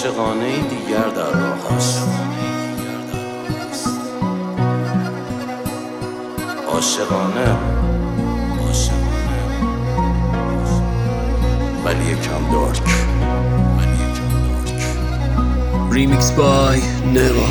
عاشقانه دیگر در راه است. عاشقانه ولی یکم دارک. Remix by Neva.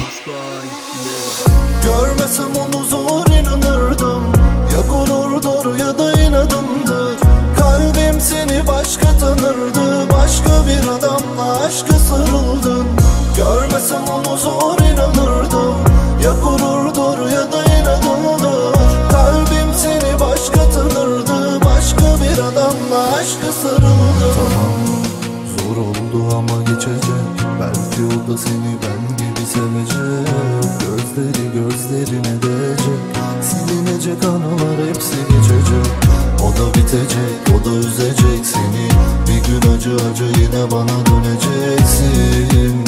Görmesem onu zor inanırdım. Ya gururdur ya da inadımdır. Kalbim seni başka tanırdı. Başka bir adamla aşka sarıldın. Görmesem onu zor inanırdım. Ya gururdur ya da inadımdır. Kalbim seni başka tanırdı. Başka bir adamla aşka sarıldın. Tamam, zor oldu ama geçecek. Belki o da seni ben gibi sevecek. Gözlerine değecek. Silinecek anılar hepsi geçecek. O da bitecek, o da üzecek seni. Bir gün acı yine bana döneceksin.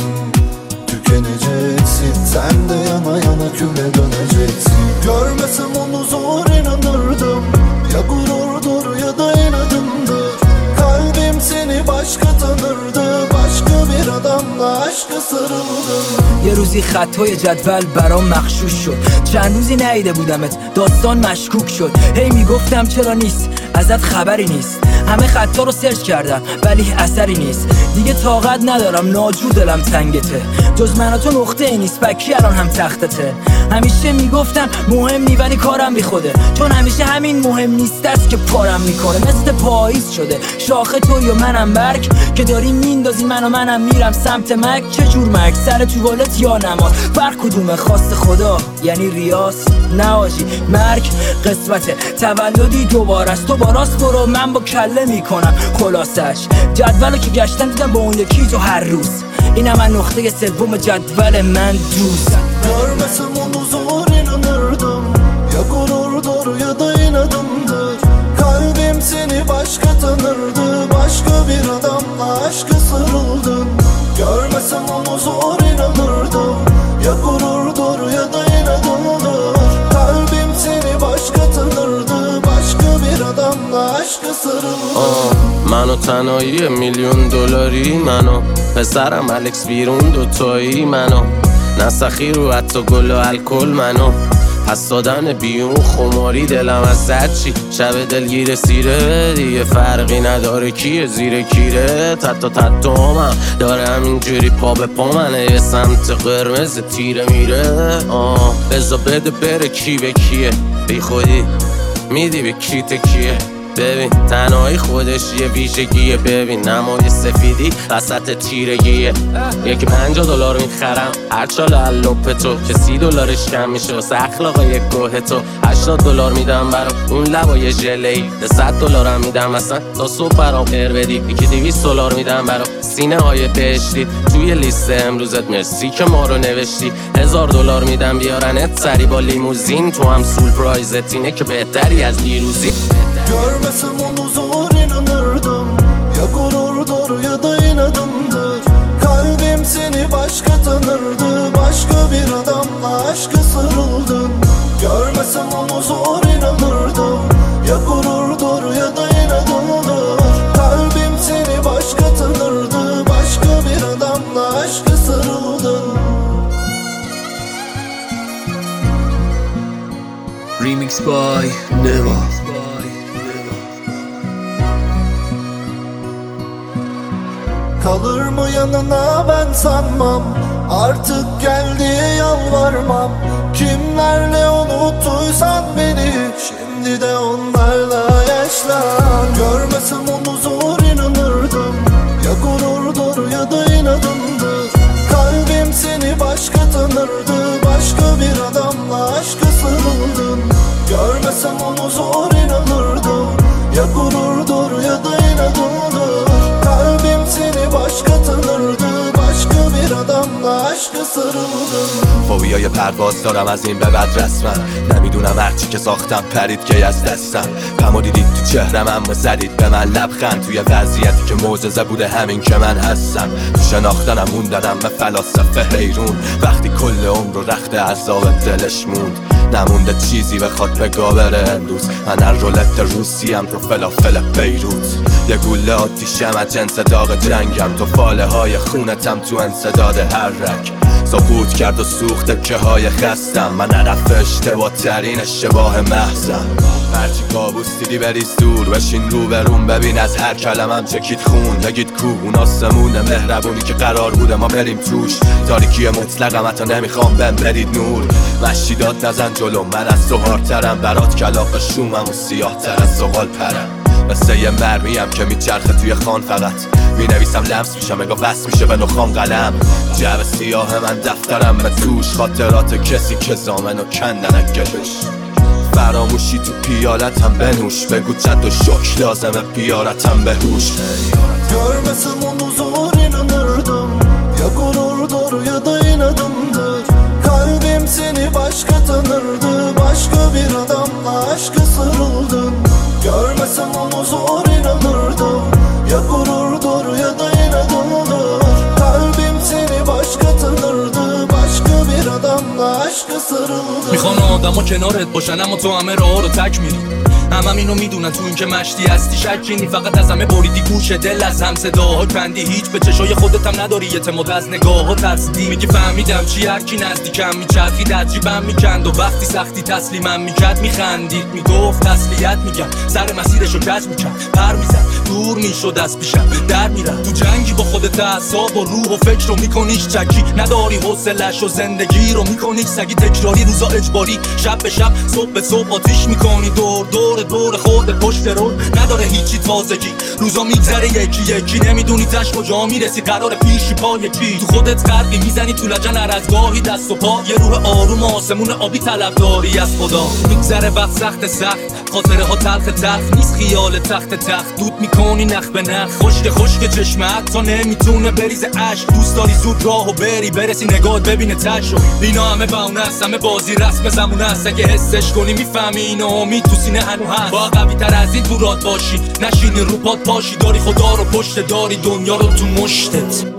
Tükeneceksin, sen de yana küle döneceksin. Görmesem onu zor inanırdım. Ya gururdur ya da inadımdır. Kalbim seni başka tanırdı. Başka bir adamla aşka sarıldım. یه روزی خطای جدول برام مغشوش شد. چند روزی ندیده بودمت، داستان مشکوک شد. هی میگفتم چرا نیست، ازت خبری نیست. همه خطا رو سرچ کردم ولی اثری نیست. دیگه طاقت ندارم، ناجور دلم تنگته. جز من و تو نقطه ای نیست، بکی الان هم تختته. همیشه میگفتم مهم نی ولی کارم بی خوده. چون همیشه همین مهم نیست است که پارم میکنه. مثل پاییز شده شاخه توی و منم برگ که داریم میندازی منم میرم سمت مرگ. چه جور مرگ؟ سر توالت یا نماز؟ فرق کدومه؟ خواست خدا یعنی ریاض؟ نه آجی، مرگ قسمته، تولدی دوباره است. تو با راست برو، من با کله میکنم خلاصش. جدولو که گشتن دیدم با اون یکی تو هر روز. اینم من نقطه سوم جدول من دوست. Görmesem onu zor inanırdım. Ya gururdur ya da inadımdır. Kalbim seni başka tanırdı. Başka bir adamla aşka sarıldın. Görmesem onu zor inanırdım. Ya gururdur ya da inadımdır. Kalbim seni başka tanırdı. Başka bir adamla aşka sarıldın. منو تنهایی میلیون دلاری، منو پسرم الکس بیرون دوتایی، منو نسخی رو حتی گل و الکل، منو پس دادن بیون خماری. دلم از زد چی شب دلگیر سیره دیگه فرقی نداره کیه زیر کیره. تتو هم داره همینجوری پا به پا منه. یه سمت قرمز تیره میره. بزا بده بره کی به کیه. بی خودی میدی به کی تکیه. ببین تنهایی خودش یه ویژگیه. ببین نمای سفیدی وسط تیرگیه. یکی $50 میخرم هر چال اللوپ تو که $30 کم میشه واسه اخلاقای گوه تو. $80 میدم برام اون لبای ژله‌ای. $100 هم میدم اصلا تا صبح برام قر بدی. یکی $200 میدم برام سینه های بهشتی. توی لیست امروزت مرسی که ما رو نوشتی. $1000 میدم بیارنت سری با لیموزین. تو هم سول پرایزت اینه که بهتری از دیروزی. Görmesem onu zor inanırdım. Ya gururdur ya da inadımdır. Kalbim seni başka tanırdı. Başka bir adamla aşka sarıldın. Görmesem onu zor inanırdım. Ya gururdur ya da inadımdır. Kalbim seni başka tanırdı. Başka bir adamla aşka sarıldın. Remix by Neva. Kalır mı yanına ben sanmam. Artık gel diye yalvarmam. Kimlerle unuttuysan beni, şimdi de onlarla yaşlan. Görmesem onu zor inanırdım. Ya gururdur ya da inadımdır. Kalbim seni başka tanırdı. Başka bir adamla aşka sarıldın. Görmesem onu zor inanırdım. Ya gururdur ya da inadımdır. Kalbim seni başka tanırdı. Başka bir adamla aşka sarıldın. فوبیای پرواز دارم از این به بعد رسما. نمیدونم هرچی که ساختم پرید که از دستم. غمو دیدید تو چهرم اما زدید به من لبخند. توی وضعیتی که معجزه بوده همین که من هستم. تو شناختنم موندنم به فلاسفه حیرون. وقتی کل عمر رو رخت عذاب دلش موند. نمونده چیزی بخواد بگا بره امروز. من هر رولت روسیم تو فلافل بیروت. یه گوله آتیشم از جنس داغ جنگم، تو فاله های خونتم تو انسداد هر رگ سقوط کرد و سوخت که های خستم. من هدف اشتباه ترین اشتباه محضم. هرچی کابوس دیدی بریز دور، بشین رو برون ببین از هر کلمم چکید خون. بگید کو اون آسمون مهربونی که قرار بوده ما بریم توش. تاریکی مطلقم حتی نمیخوام بهم بدید نور. مشیدات نزن جلو من از تو هارترم، برات کلاق شومم و سیاه تر از زغال پرم. مثل یه مرمیم که میچرخه توی خان، فقط مینویسم لمس میشم اگه وصل میشه به نخام قلم. جعب سیاه من دفترم به توش، خاطرات کسی که زامنو کندن گلوش. فراموشی تو پیالتم بنوش، بگو جد و شک لازمه پیارتم به هوش. Görmesem onu zor inanırdım. Ya gururdur ya da inadımdır. Kalbim seni başka tanırdı. Başka bir adamla aşkı sarıldın. Görmesem onu zor inanırdım. Ya gururdur ya da inadımdır. Kalbim seni başka tanırdı. Başka bir adamla aşkı sarıldın. میخوان آدم ها کنارت باشن اما تو همه راه رو تک میری. همه اینو میدونن تو این که مشتی هستی شکی نی. فقط از همه بریدی گوش دل، از هم صداها کندی. هیچ به چشای خودت هم نداری اعتماد، از نگاه ها ترسیدی. میگی فهمیدم چی، هر کی نزدیکم میچرخید عجیبم میکند و وقتی سختی تسلیمم میکرد میخندید میگفت تسلیت میگم. سر مسیرشو کج میکرد پر میزد دور میشد از پیشم در میرم. تو جنگی با خودت اعصاب و روح و فکر رو میکنیش چکی. نداری حوصله‌اش و زندگی رو میکنیش سگی تکراری. روزا اجباری شب به شب صبح به صبح آتیش میکنی. دور خود پشت رو نداره هیچی تازگی. روزا میگذره یکی یکی نمیدونی تش کجا میرسی. قرار پیشی پای کی تو خودت غرقی میزنی تو لجن هر از گاهی دست و پا. یه روح آروم آسمون آبی طلب داری از خدا. میگذره وقت سخت خاطره ها تلخ نیست خیال تخت دود میکنی نخ به نخ. خشک چشمت تا نمیتونه بریز عشق. دوست داری زود راهو بری برسی نگاهت ببینه تشو. اینا همه بهونه است، همه بازی رسم زمونه است. اگه حسش کنی میفهمی اینو امید تو سینه هنو هست. با قوی تر از این تو راد باشی، نشینی رو پات پاشی. داری خدا رو پشت، داری دنیا رو تو مشتت.